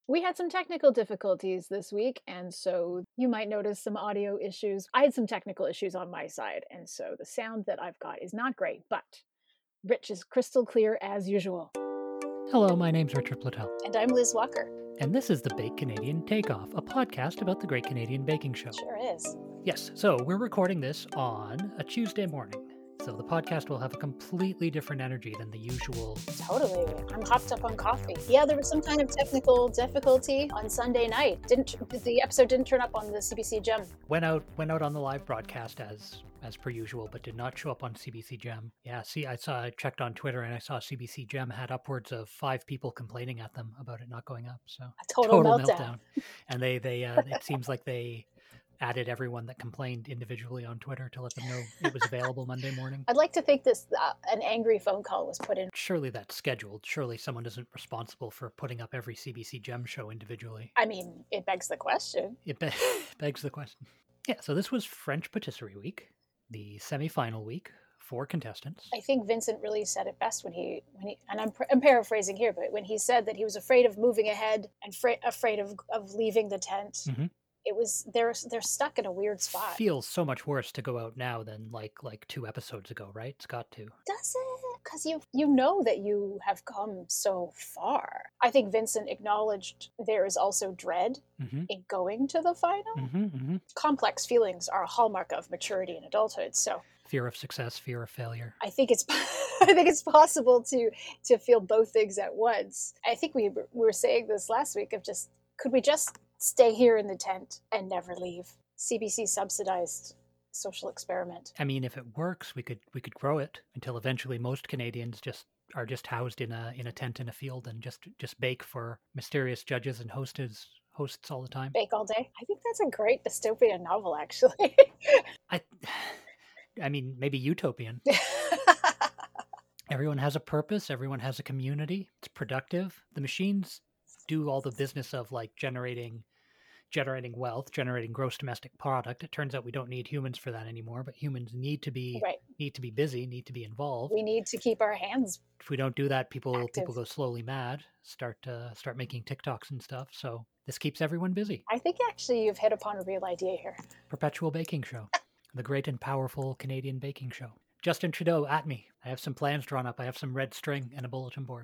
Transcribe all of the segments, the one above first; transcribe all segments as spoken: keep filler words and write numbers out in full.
We had some technical difficulties this week, and so you might notice some audio issues. I had some technical issues on my side, and so the sound that I've got is not great, but Rich is crystal clear as usual. Hello, my name's Richard Platel. And I'm Liz Walker. And this is the Bake Canadian Takeoff, a podcast about the Great Canadian Baking Show. Sure is. Yes, so we're recording this on a Tuesday morning. So the podcast will have a completely different energy than the usual. Totally. I'm hopped up on coffee. Yeah, there was some kind of technical difficulty on Sunday night. Didn't the episode didn't turn up on the C B C Gem. Went out went out on the live broadcast as as per usual, but did not show up on C B C Gem. Yeah, see, I saw I checked on Twitter and I saw C B C Gem had upwards of five people complaining at them about it not going up. So a total, total meltdown. meltdown. And they they uh, it seems like they added everyone that complained individually on Twitter to let them know it was available Monday morning. I'd like to think this uh, an angry phone call was put in. Surely that's scheduled. Surely someone isn't responsible for putting up every C B C Gem show individually. I mean, it begs the question. It be- begs the question. Yeah, so this was French Patisserie Week, the semi-final week for contestants. I think Vincent really said it best when he, when he and I'm, I'm paraphrasing here, but when he said that he was afraid of moving ahead and fra- afraid of, of leaving the tent. Mm-hmm. It was they're they're stuck in a weird spot. Feels so much worse to go out now than like like two episodes ago, right? It's got to. Does it? Because you you know that you have come so far. I think Vincent acknowledged there is also dread mm-hmm. in going to the final. Mm-hmm, mm-hmm. Complex feelings are a hallmark of maturity and adulthood. So fear of success, fear of failure. I think it's I think it's possible to to feel both things at once. I think we we were saying this last week of just could we just stay here in the tent and never leave. C B C subsidized social experiment. I mean, if it works, we could we could grow it until eventually most Canadians just are just housed in a in a tent in a field and just just bake for mysterious judges and hostess hosts all the time. Bake all day. I think that's a great dystopian novel, actually. I, I mean, maybe utopian. Everyone has a purpose. Everyone has a community. It's productive. The machines do all the business of like generating generating wealth, generating gross domestic product. It turns out we don't need humans for that anymore, but humans need to be right. need to be busy, need to be involved. We need to keep our hands. If we don't do that, people active. people go slowly mad, start uh, start making TikToks and stuff. So this keeps everyone busy. I think actually you've hit upon a real idea here. Perpetual baking show. The great and powerful Canadian baking show. Justin Trudeau, at me. I have some plans drawn up. I have some red string and a bulletin board.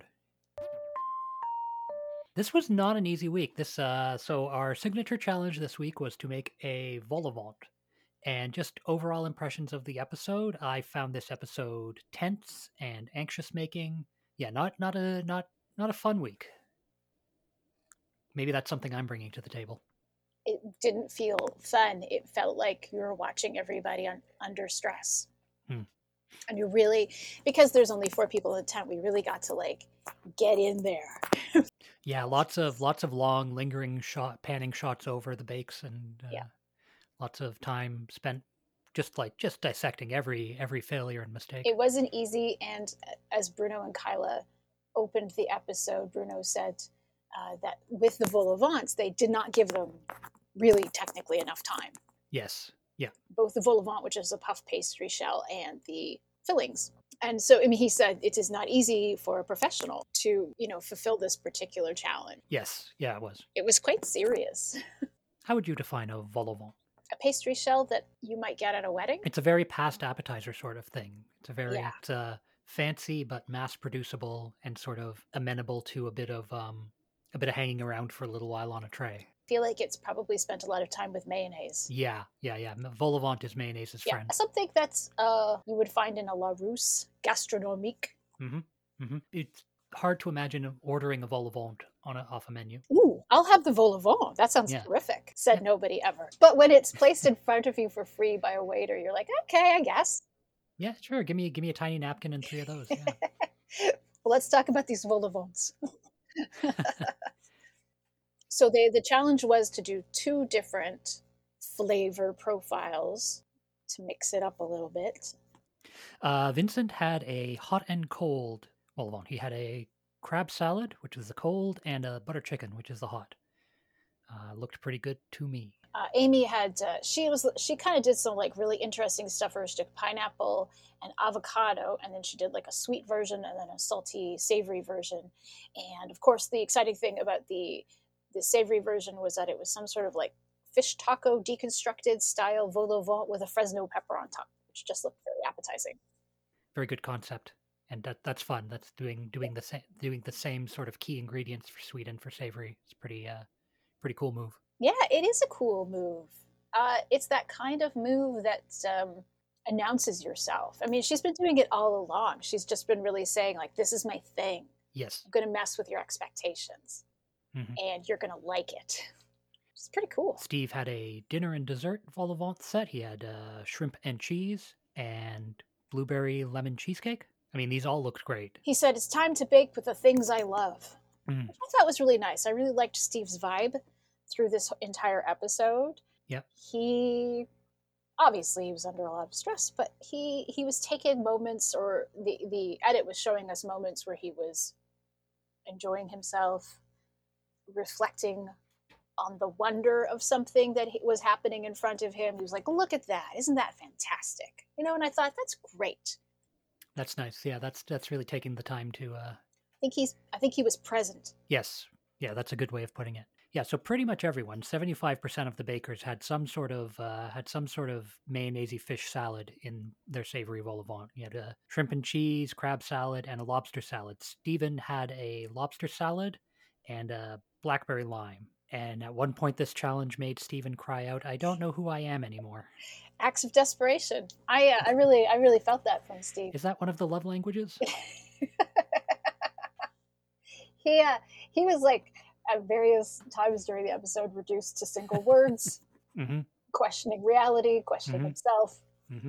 This was not an easy week. This uh, so our signature challenge this week was to make a vol au vent. And just overall impressions of the episode, I found this episode tense and anxious making. Yeah, not not a not not a fun week. Maybe that's something I'm bringing to the table. It didn't feel fun. It felt like you were watching everybody un- under stress. Hmm. And you really, because there's only four people in the tent, we really got to like get in there. Yeah, lots of lots of long, lingering shot, panning shots over the bakes, and uh, yeah. lots of time spent just like just dissecting every every failure and mistake. It wasn't easy, and as Bruno and Kyla opened the episode, Bruno said uh, that with the vol au vents, they did not give them really technically enough time. Yes, yeah. Both the vol au vent, which is a puff pastry shell, and the fillings. And so, I mean, he said it is not easy for a professional to, you know, fulfill this particular challenge. Yes, yeah, it was. It was quite serious. How would you define a vol au vent? A pastry shell that you might get at a wedding? It's a very past appetizer sort of thing. It's a very yeah. it's uh, fancy but mass producible and sort of amenable to a bit of um, a bit of hanging around for a little while on a tray. I feel like it's probably spent a lot of time with mayonnaise. Yeah, yeah, yeah. Vol au vent is mayonnaise's yeah, friend. Something that's uh, you would find in a La Rousse gastronomique. Mm-hmm. Mm-hmm. It's hard to imagine ordering a vol au vent on a, off a menu. Ooh, I'll have the vol au vent. That sounds yeah. terrific, said yeah. nobody ever. But when it's placed in front of you for free by a waiter, you're like, okay, I guess. Yeah, sure. Give me give me a tiny napkin and three of those. Yeah. Well, let's talk about these vol au vents. So they, the challenge was to do two different flavor profiles to mix it up a little bit. Uh, Vincent had a hot and cold vol au vent. He had a crab salad, which is the cold, and a butter chicken, which is the hot. Uh, looked pretty good to me. Uh, Amy had uh, she was she kind of did some like really interesting stuff. First, took pineapple and avocado, and then she did like a sweet version and then a salty, savory version. And of course, the exciting thing about the The savory version was that it was some sort of like fish taco deconstructed style vol au vent with a Fresno pepper on top, which just looked very appetizing. Very good concept. And that that's fun. That's doing doing the same doing the same sort of key ingredients for sweet and for savory. It's pretty uh pretty cool move. Yeah, it is a cool move. Uh, it's that kind of move that um, announces yourself. I mean, she's been doing it all along. She's just been really saying, like, this is my thing. Yes. I'm going to mess with your expectations, Mhm. and you're going to like it. It's pretty cool. Steve had a dinner and dessert vol au vent set. He had uh, shrimp and cheese and blueberry lemon cheesecake. I mean, these all looked great. He said, it's time to bake with the things I love. Mm. Which I thought was really nice. I really liked Steve's vibe through this entire episode. Yep. He obviously he was under a lot of stress, but he he was taking moments, or the the edit was showing us moments where he was enjoying himself, reflecting on the wonder of something that was happening in front of him. He was like, look at that, isn't that fantastic? You know, and I thought, that's great. That's nice. Yeah, that's that's really taking the time to uh I think he's I think he was present. Yes. Yeah, that's a good way of putting it. Yeah, so pretty much everyone, seventy-five percent of the bakers had some sort of uh, had some sort of mayonnaise fish salad in their savory vol au vent. You had a shrimp and cheese, crab salad, and a lobster salad. Stephen had a lobster salad and a blackberry lime. And at one point, this challenge made Stephen cry out, "I don't know who I am anymore." Acts of desperation. I uh, I really I really felt that from Steve. Is that one of the love languages? he uh, he was like, at various times during the episode, reduced to single words, mm-hmm. questioning reality, questioning mm-hmm. himself. Mm-hmm.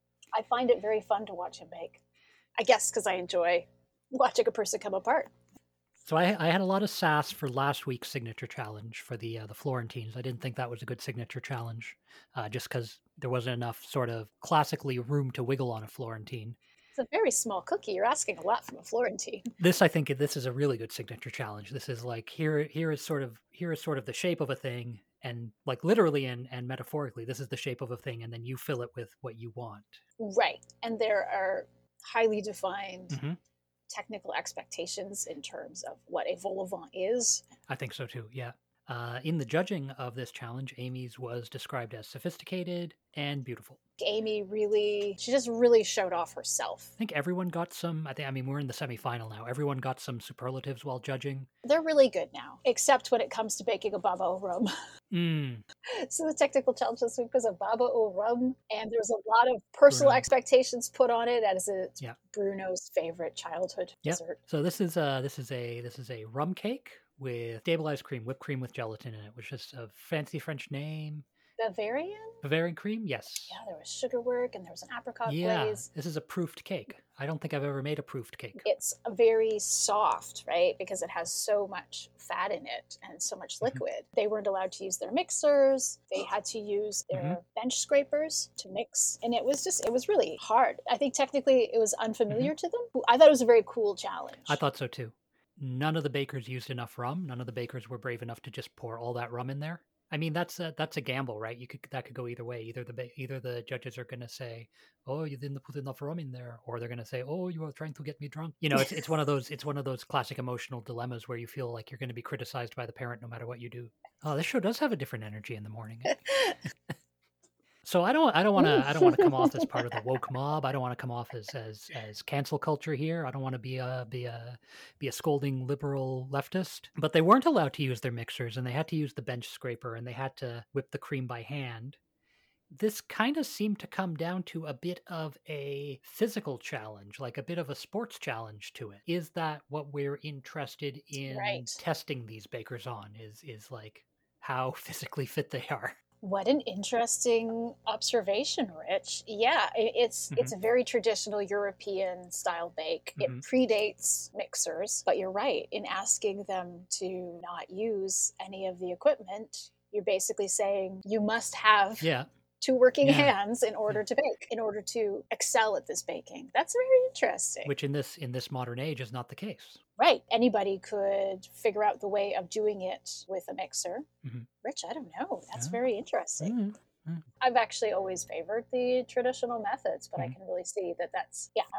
I find it very fun to watch him bake. I guess because I enjoy watching a person come apart. So I, I had a lot of sass for last week's signature challenge for the uh, the Florentines. I didn't think that was a good signature challenge, uh, just because there wasn't enough sort of classically room to wiggle on a Florentine. It's a very small cookie. You're asking a lot from a Florentine. This, I think, this is a really good signature challenge. This is like here here is sort of here is sort of the shape of a thing, and like literally and and metaphorically, this is the shape of a thing, and then you fill it with what you want. Right, and there are highly defined. Mm-hmm. technical expectations in terms of what a vol au vent is. I think so too, yeah. Uh, in the judging of this challenge, Amy's was described as sophisticated and beautiful. Amy really, she just really showed off herself. I think everyone got some, I think, I mean, we're in the semifinal now. Everyone got some superlatives while judging. They're really good now, except when it comes to baking a baba au rhum. Mm. So the technical challenge this week was a baba au rhum, and there was a lot of personal Bruno. expectations put on it as it's yeah. Bruno's favorite childhood yep. dessert. So this is a this is a this is a rum cake with stabilized cream, whipped cream with gelatin in it, which is a fancy French name. Bavarian? Bavarian cream, yes. Yeah, there was sugar work and there was an apricot yeah, glaze. This is a proofed cake. I don't think I've ever made a proofed cake. It's very soft, right? Because it has so much fat in it and so much liquid. Mm-hmm. They weren't allowed to use their mixers. They had to use their mm-hmm. bench scrapers to mix. And it was just, it was really hard. I think technically it was unfamiliar mm-hmm. to them. I thought it was a very cool challenge. I thought so too. None of the bakers used enough rum. None of the bakers were brave enough to just pour all that rum in there. I mean, that's a, that's a gamble, right? You could that could go either way. Either the either the judges are going to say, "Oh, you didn't put enough rum in there," or they're going to say, "Oh, you are trying to get me drunk." You know, it's it's one of those it's one of those classic emotional dilemmas where you feel like you're going to be criticized by the parent no matter what you do. Oh, this show does have a different energy in the morning. So I don't I don't want to I don't want to come off as part of the woke mob. I don't want to come off as as as cancel culture here. I don't want to be a be a be a scolding liberal leftist. But they weren't allowed to use their mixers, and they had to use the bench scraper, and they had to whip the cream by hand. This kind of seemed to come down to a bit of a physical challenge, like a bit of a sports challenge to it. Is that what we're interested in right. testing these bakers on? Is is like how physically fit they are? What an interesting observation, Rich. Yeah, it's mm-hmm. it's a very traditional European style bake. Mm-hmm. It predates mixers, but you're right. In asking them to not use any of the equipment, you're basically saying you must have yeah. two working yeah. hands in order to bake, in order to excel at this baking. That's very interesting. Which in this in this modern age is not the case. Right. Anybody could figure out the way of doing it with a mixer. Mm-hmm. Rich, I don't know. That's yeah. very interesting. Mm-hmm. I've actually always favored the traditional methods, but mm-hmm. I can really see that that's, yeah, I,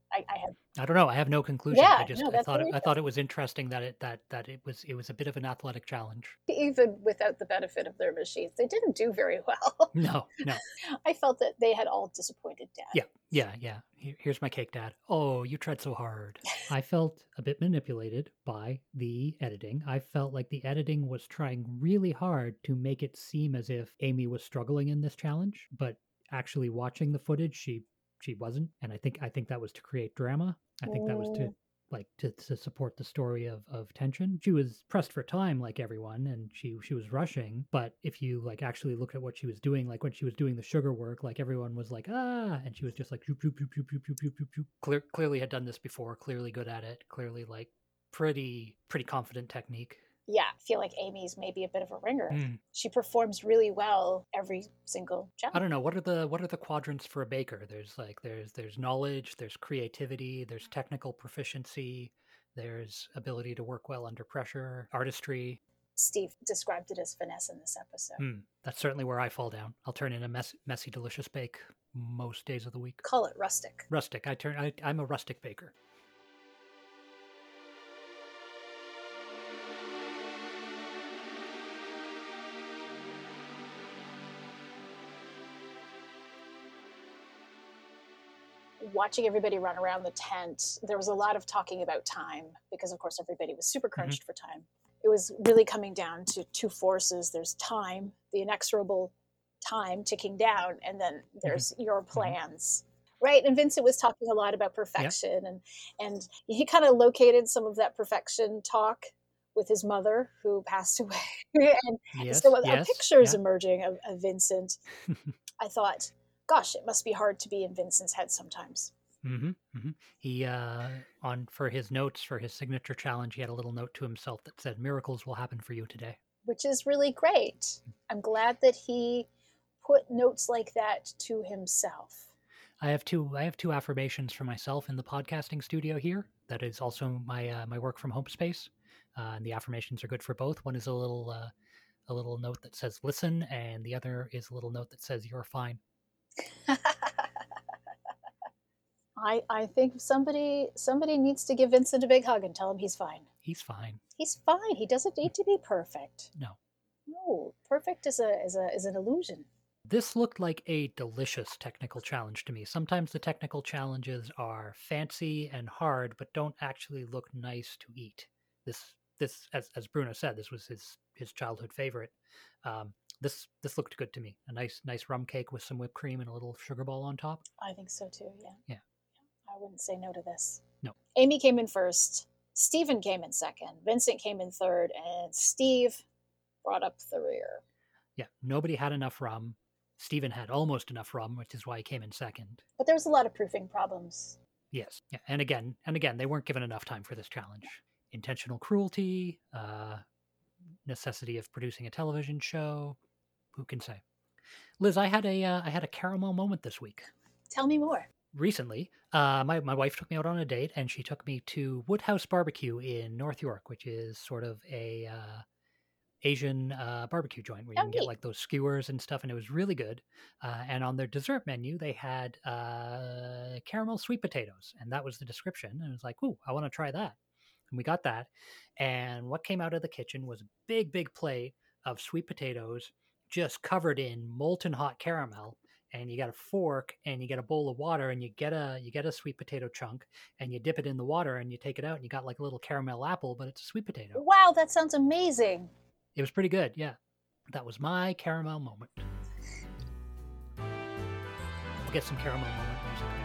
I, I have. I don't know. I have no conclusions. I Yeah, just no, I that's thought it, really I thought it was interesting that it that that it was it was a bit of an athletic challenge. even without the benefit of their machines, they didn't do very well. No, no. I felt that they had all disappointed Dad. Yeah, yeah, yeah. Here- Here's my cake, Dad. Oh, you tread so hard. I felt a bit manipulated by the editing. I felt like the editing was trying really hard to make it seem as if Amy was struggling in this challenge, but actually watching the footage, she she wasn't. And I think I think that was to create drama. I think that was to Mm, like to, to support the story of of tension. She was pressed for time like everyone, and she she was rushing. But if you like actually look at what she was doing, like when she was doing the sugar work, like everyone was like ah, and she was just like shoop, shoop, shoop, shoop, shoop, shoop, shoop, shoop, shoop. Clear, clearly had done this before, clearly good at it, clearly like pretty pretty confident technique. yeah, I feel like Amy's maybe a bit of a ringer. Mm. She performs really well every single challenge. I don't know what are the what are the quadrants for a baker. There's like there's there's knowledge, there's creativity, there's technical proficiency, there's ability to work well under pressure, artistry. Steve described it as finesse in this episode. Hmm, that's certainly where I fall down. I'll turn in a mess, messy, delicious bake most days of the week. Call it rustic. Rustic. I turn. I, I'm a rustic baker. Watching everybody run around the tent, there was a lot of talking about time because, of course, everybody was super crunched mm-hmm. for time. It was really coming down to two forces. There's time, the inexorable time ticking down, and then there's mm-hmm. your plans. Mm-hmm. Right? And Vincent was talking a lot about perfection, yep. and and he kind of located some of that perfection talk with his mother, who passed away. and yes, so yes, a picture is yeah. emerging of, of Vincent. I thought, gosh, it must be hard to be in Vincent's head sometimes. Mm-hmm, mm-hmm. He, uh, on for his notes, for his signature challenge, he had a little note to himself that said, miracles will happen for you today. Which is really great. I'm glad that he put notes like that to himself. I have two, I have two affirmations for myself in the podcasting studio here. That is also my, uh, my work from home space. Uh, and the affirmations are good for both. One is a little, uh, a little note that says, listen. And the other is a little note that says, you're fine. I, I think somebody somebody needs to give Vincent a big hug and tell him he's fine. He's fine. He's fine. He doesn't need to be perfect. No. No. Perfect is a is a is an illusion. This looked like a delicious technical challenge to me. Sometimes the technical challenges are fancy and hard, but don't actually look nice to eat. This this as as Bruno said, this was his his childhood favorite. Um, This this looked good to me. A nice nice rum cake with some whipped cream and a little sugar ball on top. I think so too, yeah. Yeah. I wouldn't say no to this. No. Amy came in first. Stephen came in second. Vincent came in third. And Steve brought up the rear. Yeah. Nobody had enough rum. Stephen had almost enough rum, which is why he came in second. But there was a lot of proofing problems. Yes. Yeah. And again, and again, they weren't given enough time for this challenge. Intentional cruelty, uh, necessity of producing a television show. Who can say? Liz, I had a uh, I had a caramel moment this week. Tell me more. Recently, uh, my, my wife took me out on a date, and she took me to Woodhouse Barbecue in North York, which is sort of a uh, Asian uh, barbecue joint where you oh, can neat. get like those skewers and stuff, and it was really good. Uh, and on their dessert menu, they had uh, caramel sweet potatoes, and that was the description. And I was like, ooh, I want to try that. And we got that. And what came out of the kitchen was a big, big plate of sweet potatoes just covered in molten hot caramel. And you got a fork and you get a bowl of water and you get a you get a sweet potato chunk and you dip it in the water and you take it out and you got like a little caramel apple, but it's a sweet potato. Wow, that sounds amazing. It was pretty good, yeah. That was my caramel moment. We'll get some caramel moment music here.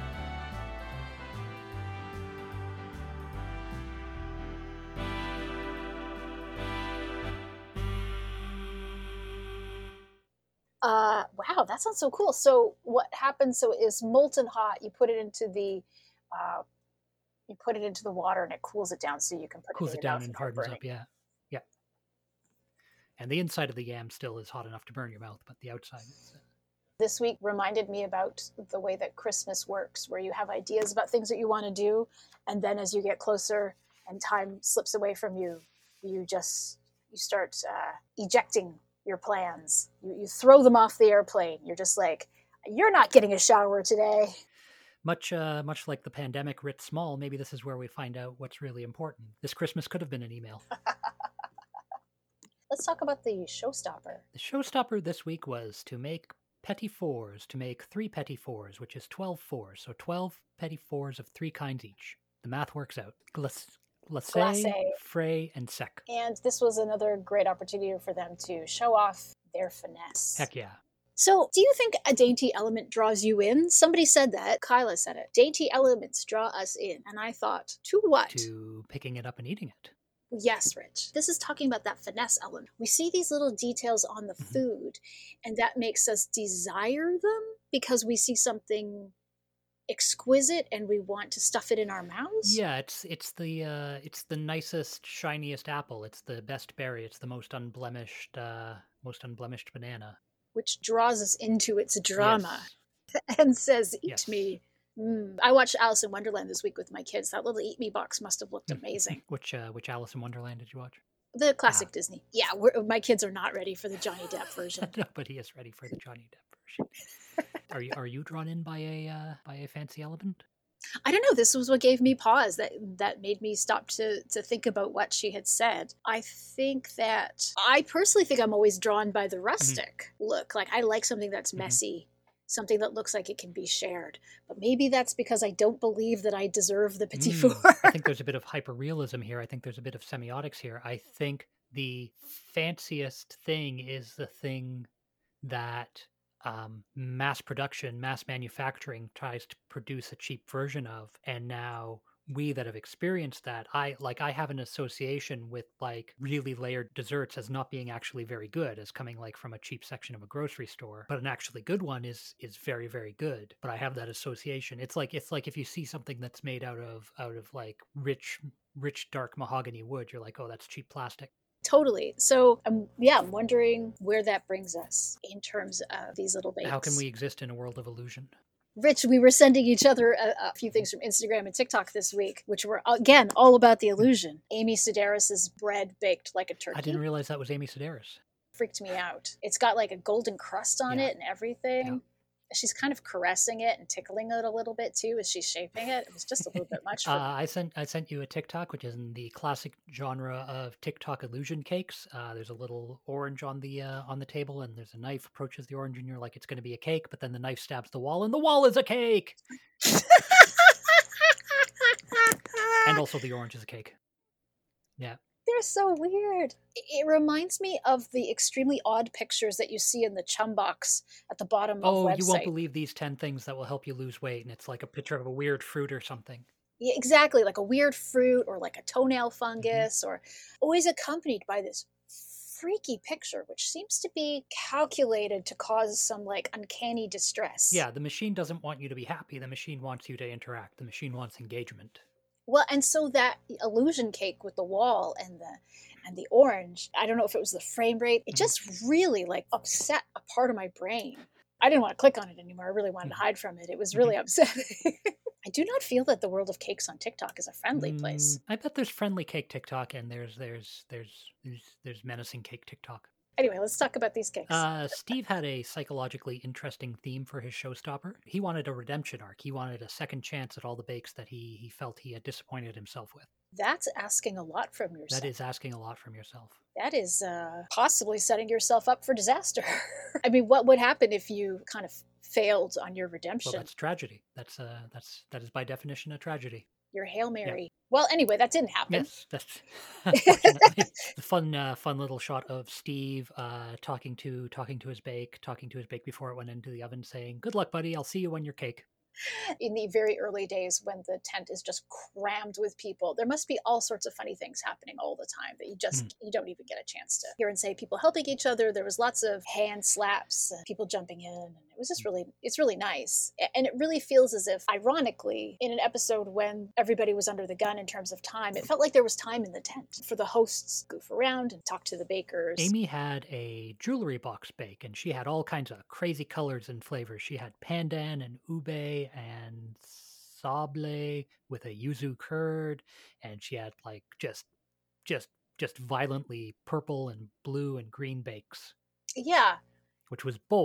Uh, wow, that sounds so cool. So what happens? So is molten hot. You put it into the, uh, you put it into the water and it cools it down, so you can put cools it, in it your down mouth and hardens burning. up. Yeah, yeah. And the inside of the yam still is hot enough to burn your mouth, but the outside is. Uh... This week reminded me about the way that Christmas works, where you have ideas about things that you want to do, and then as you get closer and time slips away from you, you just you start uh, ejecting your plans. You, you throw them off the airplane. You're just like, you're not getting a shower today. Much, uh, much like the pandemic writ small, maybe this is where we find out what's really important. This Christmas could have been an email. Let's talk about the showstopper. The showstopper this week was to make petit fours, to make three petit fours, which is twelve fours. So twelve petit fours of three kinds each. The math works out. Glace, glacé, Glacé. frais, and sec. And this was another great opportunity for them to show off their finesse. Heck yeah. So, do you think a dainty element draws you in? Somebody said that. Kyla said it. Dainty elements draw us in. And I thought, to what? To picking it up and eating it. Yes, Rich. This is talking about that finesse element. We see these little details on the Mhm. food, and that makes us desire them because we see something exquisite and we want to stuff it in our mouths. Yeah, it's it's the uh, it's the nicest, shiniest apple. It's the best berry. It's the most unblemished, uh, most unblemished banana. Which draws us into its drama Yes. and says, "Eat Yes. me." Mm. I watched Alice in Wonderland this week with my kids. That little Eat Me box must have looked Mm. amazing. Which uh, which Alice in Wonderland did you watch? The classic Ah. Disney. Yeah, we're, my kids are not ready for the Johnny Depp version. No, but he is ready for the Johnny Depp version. Are you are you drawn in by a uh, by a fancy element? I don't know. This was what gave me pause. That that made me stop to to think about what she had said. I think that I personally think I'm always drawn by the rustic look. Like I like something that's Mhm. messy, something that looks like it can be shared. But maybe that's because I don't believe that I deserve the petit Mm, four. I think there's a bit of hyperrealism here. I think there's a bit of semiotics here. I think the fanciest thing is the thing that um, mass production, mass manufacturing tries to produce a cheap version of, and now we that have experienced that, I like I have an association with like really layered desserts as not being actually very good, as coming like from a cheap section of a grocery store. But an actually good one is is very very good. But I have that association. It's like it's like if you see something that's made out of out of like rich rich dark mahogany wood, you're like, oh, that's cheap plastic. Totally. So, um, yeah, I'm wondering where that brings us in terms of these little bakes. How can we exist in a world of illusion? Rich, we were sending each other a, a few things from Instagram and TikTok this week, which were, again, all about the illusion. Amy Sedaris's bread baked like a turkey. I didn't realize that was Amy Sedaris. Freaked me out. It's got like a golden crust on Yeah. it and everything. Yeah. She's kind of caressing it and tickling it a little bit too as she's shaping it. It was just a little bit much for Uh, me. I sent I sent you a TikTok, which is in the classic genre of TikTok illusion cakes. Uh, there's a little orange on the uh, on the table, and there's a knife approaches the orange, and you're like, it's going to be a cake, but then the knife stabs the wall, and the wall is a cake. And also, the orange is a cake. Yeah. They're so weird. It reminds me of the extremely odd pictures that you see in the chum box at the bottom of Oh, website. you won't believe these ten things that will help you lose weight, and it's like a picture of a weird fruit or something. Yeah, exactly, like a weird fruit or like a toenail Mm-hmm. fungus, or always accompanied by this freaky picture, which seems to be calculated to cause some like uncanny distress. Yeah, the machine doesn't want you to be happy. The machine wants you to interact. The machine wants engagement. Well, and so that illusion cake with the wall and the and the orange, I don't know if it was the frame rate, it Mhm. just really like upset a part of my brain. I didn't want to click on it anymore. I really wanted to Mhm. hide from it. It was really upsetting. I do not feel that the world of cakes on TikTok is a friendly place. Mm, I bet there's friendly cake TikTok, and there's there's there's there's there's menacing cake TikTok. Anyway, let's talk about these cakes. Uh, Steve had a psychologically interesting theme for his showstopper. He wanted a redemption arc. He wanted a second chance at all the bakes that he he felt he had disappointed himself with. That's asking a lot from yourself. That is asking a lot from yourself. That is uh, possibly setting yourself up for disaster. I mean, what would happen if you kind of failed on your redemption? Well, that's tragedy. That's uh, that's that is by definition a tragedy. Your Hail Mary. Well, anyway, that didn't happen. Yes, that's unfortunately the fun, uh, fun little shot of Steve uh, talking to talking to his bake, talking to his bake before it went into the oven, saying, "Good luck, buddy. I'll see you when your cake." In the very early days when the tent is just crammed with people, there must be all sorts of funny things happening all the time that you just Mm. you don't even get a chance to hear and say. People helping each other. There was lots of hand slaps, uh, people jumping in, and it was just really it's really nice. A- And it really feels as if, ironically, in an episode when everybody was under the gun in terms of time, it felt like there was time in the tent for the hosts to goof around and talk to the bakers. Amy had a jewelry box bake, and she had all kinds of crazy colors and flavors. She had pandan and ube and sable with a yuzu curd, and she had like just, just, just violently purple and blue and green bakes, Yeah, which was bold.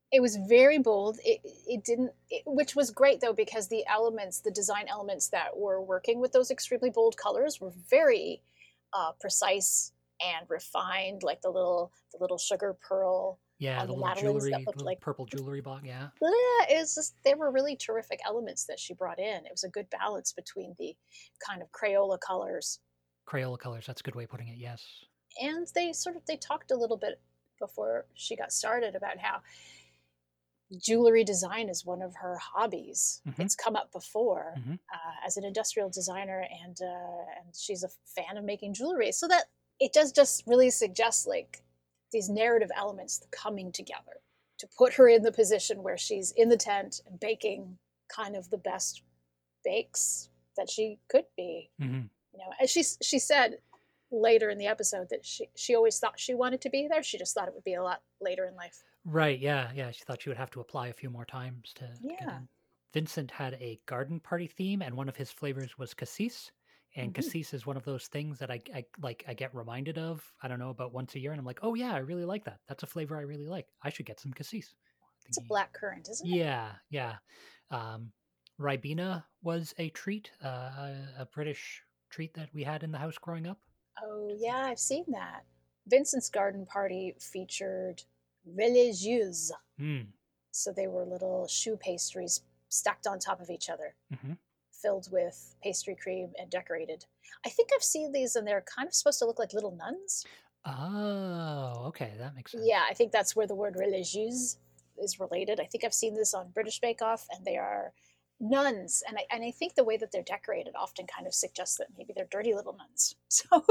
It was very bold. It it didn't, it, which was great though, because the elements, the design elements that were working with those extremely bold colors were very uh, precise and refined, like the little the little sugar pearl Yeah, on the the little Madeleines that jewelry, looked little like, purple jewelry box. Yeah, yeah, it was just, they were really terrific elements that she brought in. It was a good balance between the kind of Crayola colors, Crayola colors. That's a good way of putting it. Yes. and they sort of they talked a little bit before she got started about how jewelry design is one of her hobbies. Mm-hmm. It's come up before Mm-hmm. uh, as an industrial designer, and uh, and she's a fan of making jewelry. So that it does just really suggest like these narrative elements coming together to put her in the position where she's in the tent and baking kind of the best bakes that she could be. Mm-hmm. You know, as she she said later in the episode that she she always thought she wanted to be there. She just thought it would be a lot later in life. Right. Yeah. Yeah. She thought she would have to apply a few more times to, to get Yeah. in. Vincent had a garden party theme, and one of his flavors was cassis. And Mm-hmm. cassis is one of those things that I, I like. I get reminded of. I don't know, about once a year, and I'm like, oh yeah, I really like that. That's a flavor I really like. I should get some cassis. It's a black currant, isn't it? Yeah. Yeah. Um, Ribena was a treat, uh, a, a British treat that we had in the house growing up. Oh, yeah, I've seen that. Vincent's garden party featured religieuses. Mm. So they were little choux pastries stacked on top of each other, Mm-hmm. filled with pastry cream and decorated. I think I've seen these, and they're kind of supposed to look like little nuns. Oh, okay, that makes sense. Yeah, I think that's where the word religieuse is related. I think I've seen this on British Bake Off, and they are nuns. And I, and I think the way that they're decorated often kind of suggests that maybe they're dirty little nuns. So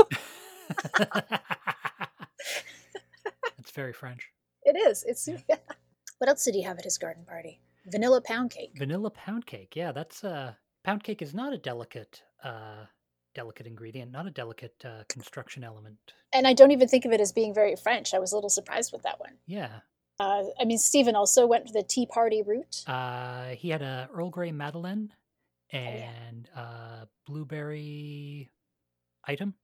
That's very French. it is. It's Yeah. yeah. What else did he have at his garden party? Vanilla pound cake. Vanilla pound cake. Yeah, that's uh pound cake is not a delicate uh delicate ingredient, not a delicate uh, construction element. And I don't even think of it as being very French. I was a little surprised with that one. Yeah. Uh, I mean, Stephen also went the tea party route. Uh he had a Earl Grey Madeleine Oh, yeah. and uh blueberry item.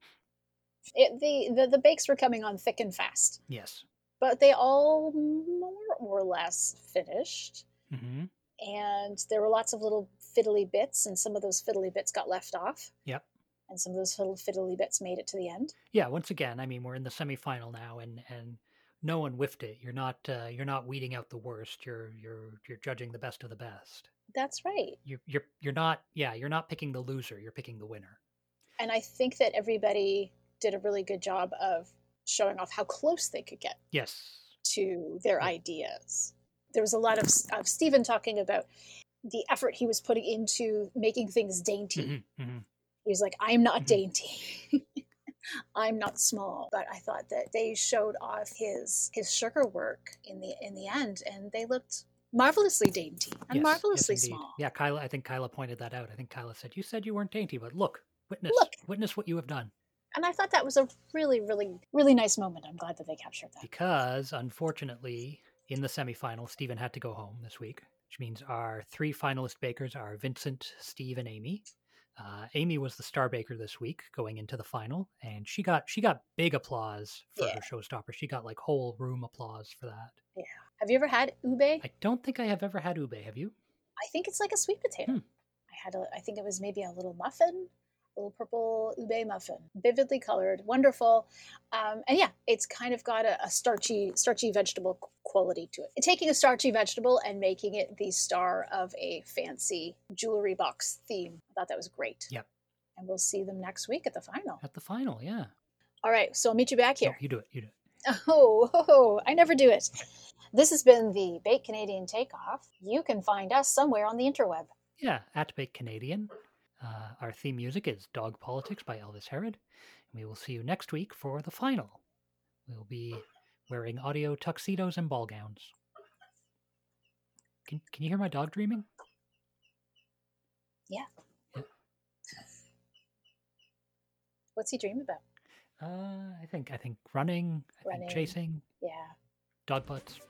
It, the, the the bakes were coming on thick and fast, Yes. but they all more or less finished. Mm-hmm. And there were lots of little fiddly bits, and some of those fiddly bits got left off. Yep. And some of those little fiddly bits made it to the end. Yeah, once again, I mean, we're in the semifinal now, and and no one whiffed it. You're not uh, you're not weeding out the worst. You're you're you're judging the best of the best. That's right. You're you're you're not yeah, you're not picking the loser. You're picking the winner. And I think that everybody did a really good job of showing off how close they could get Yes. to their Yeah. ideas. There was a lot of, of Stephen talking about the effort he was putting into making things dainty. Mm-hmm, mm-hmm. He was like, I'm not Mhm. dainty. I'm not small. But I thought that they showed off his his sugar work in the in the end, and they looked marvelously dainty and Yes, marvelously yes, indeed. small. Yeah, Kyla. I think Kyla pointed that out. I think Kyla said, "You said you weren't dainty, but look, witness, Look. witness what you have done." And I thought that was a really, really, really nice moment. I'm glad that they captured that. Because unfortunately, in the semifinal, Stephen had to go home this week, which means our three finalist bakers are Vincent, Steve, and Amy. Uh, Amy was the star baker this week, going into the final, and she got she got big applause for Yeah. her showstopper. She got like whole room applause for that. Yeah. Have you ever had ube? I, I don't think I have ever had ube. Have you? think it's like a sweet potato. Hmm. I had a, I think it was maybe a little muffin, a little purple ube muffin, vividly colored, wonderful. Um, and yeah, it's kind of got a, a starchy, starchy vegetable quality to it. Taking a starchy vegetable and making it the star of a fancy jewelry box theme. I thought that was great. Yep. And we'll see them next week at the final. At the final, yeah. All right, so I'll meet you back No, here. you do it. You do it. Oh, oh, I never do it. This has been the Bake Canadian Takeoff. You can find us somewhere on the interweb. Yeah, at Bake Canadian. Uh, our theme music is Dog Politics by Elvis Herod. And we will see you next week for the final. We'll be wearing audio tuxedos and ball gowns. Can, can you hear my dog dreaming? Yeah. Yeah. What's he dream about? Uh, I think I think running, I Running. think chasing, Yeah. dog butts.